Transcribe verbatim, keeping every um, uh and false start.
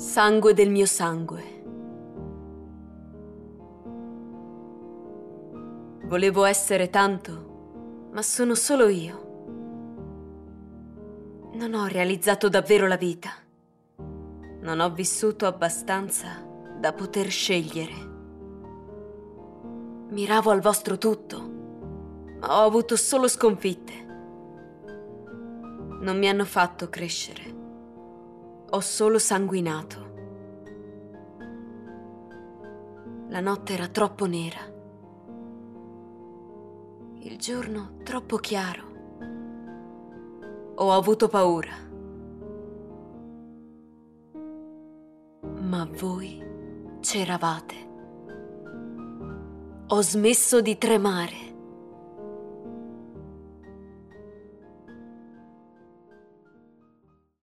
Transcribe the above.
Sangue del mio sangue. Volevo essere tanto, ma sono solo io. Non ho realizzato davvero la vita. Non ho vissuto abbastanza da poter scegliere. Miravo al vostro tutto, ma ho avuto solo sconfitte. Non mi hanno fatto crescere. Ho solo sanguinato. La notte era troppo nera. Il giorno troppo chiaro. Ho avuto paura. Ma voi c'eravate. Ho smesso di tremare.